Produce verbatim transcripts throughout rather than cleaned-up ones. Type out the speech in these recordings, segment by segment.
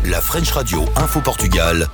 La French Radio Info Portugal.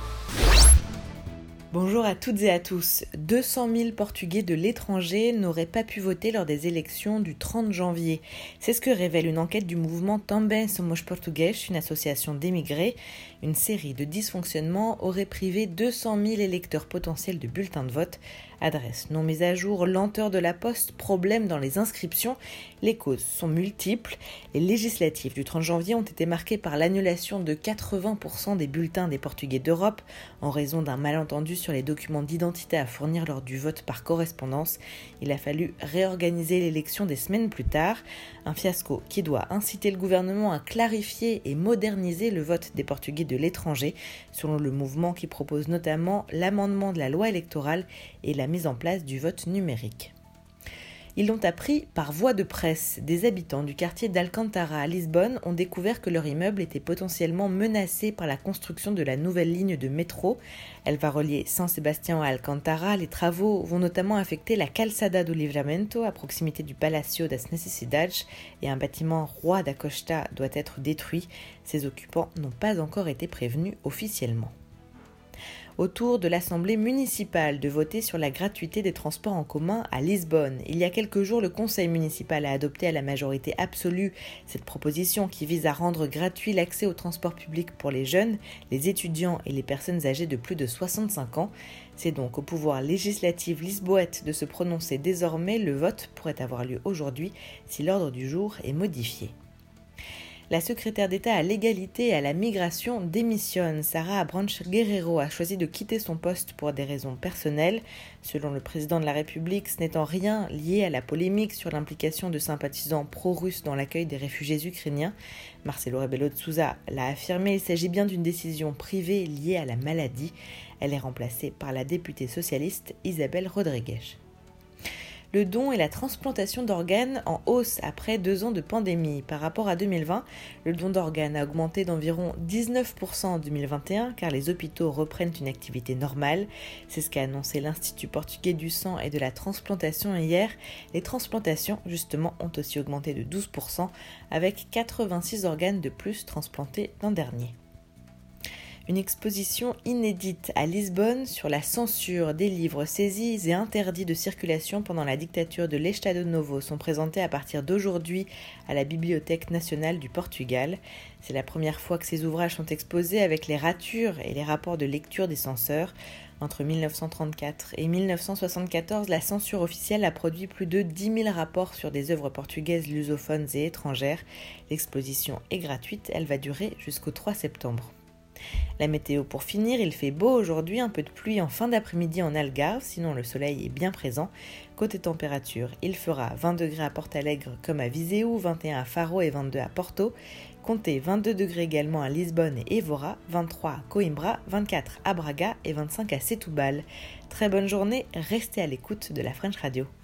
Bonjour à toutes et à tous. deux cent mille Portugais de l'étranger n'auraient pas pu voter lors des élections du trente janvier. C'est ce que révèle une enquête du mouvement Também Somos Português, une association d'émigrés. Une série de dysfonctionnements aurait privé deux cent mille électeurs potentiels de bulletins de vote. Adresse non mise à jour, lenteur de la poste, problème dans les inscriptions. Les causes sont multiples. Les législatives du trente janvier ont été marquées par l'annulation de quatre-vingts pour cent des bulletins des Portugais d'Europe en raison d'un malentendu sur les documents d'identité à fournir lors du vote par correspondance. Il a fallu réorganiser l'élection des semaines plus tard. Un fiasco qui doit inciter le gouvernement à clarifier et moderniser le vote des Portugais de l'étranger, selon le mouvement qui propose notamment l'amendement de la loi électorale et la mise en place du vote numérique. Ils l'ont appris par voie de presse. Des habitants du quartier d'Alcantara à Lisbonne ont découvert que leur immeuble était potentiellement menacé par la construction de la nouvelle ligne de métro. Elle va relier San Sebastián à Alcantara. Les travaux vont notamment affecter la Calçada do Livramento à proximité du Palacio das Necessidades et un bâtiment Roi da Costa doit être détruit. Ses occupants n'ont pas encore été prévenus officiellement. Au tour de l'Assemblée municipale de voter sur la gratuité des transports en commun à Lisbonne. Il y a quelques jours, le Conseil municipal a adopté à la majorité absolue cette proposition qui vise à rendre gratuit l'accès aux transports publics pour les jeunes, les étudiants et les personnes âgées de plus de soixante-cinq ans. C'est donc au pouvoir législatif lisboète de se prononcer désormais. Le vote pourrait avoir lieu aujourd'hui si l'ordre du jour est modifié. La secrétaire d'État à l'égalité et à la migration démissionne. Sara Abranches Guerreiro a choisi de quitter son poste pour des raisons personnelles. Selon le président de la République, ce n'est en rien lié à la polémique sur l'implication de sympathisants pro-russes dans l'accueil des réfugiés ukrainiens. Marcelo Rebelo de Sousa l'a affirmé, il s'agit bien d'une décision privée liée à la maladie. Elle est remplacée par la députée socialiste Isabel Rodrigues. Le don et la transplantation d'organes en hausse après deux ans de pandémie. Par rapport à deux mille vingt, le don d'organes a augmenté d'environ dix-neuf pour cent en deux mille vingt et un car les hôpitaux reprennent une activité normale. C'est ce qu'a annoncé l'Institut portugais du sang et de la transplantation hier. Les transplantations, justement, ont aussi augmenté de douze pour cent avec quatre-vingt-six organes de plus transplantés l'an dernier. Une exposition inédite à Lisbonne sur la censure des livres saisis et interdits de circulation pendant la dictature de l'Estado Novo sont présentés à partir d'aujourd'hui à la Bibliothèque nationale du Portugal. C'est la première fois que ces ouvrages sont exposés avec les ratures et les rapports de lecture des censeurs. Entre dix-neuf cent trente-quatre et dix-neuf cent soixante-quatorze, la censure officielle a produit plus de dix mille rapports sur des œuvres portugaises lusophones et étrangères. L'exposition est gratuite, elle va durer jusqu'au trois septembre. La météo pour finir, il fait beau aujourd'hui, un peu de pluie en fin d'après-midi en Algarve, sinon le soleil est bien présent. Côté température, il fera vingt degrés à Portalegre comme à Viseu, vingt et un à Faro et vingt-deux à Porto. Comptez vingt-deux degrés également à Lisbonne et Évora, vingt-trois à Coimbra, vingt-quatre à Braga et vingt-cinq à Setúbal. Très bonne journée, restez à l'écoute de la French Radio.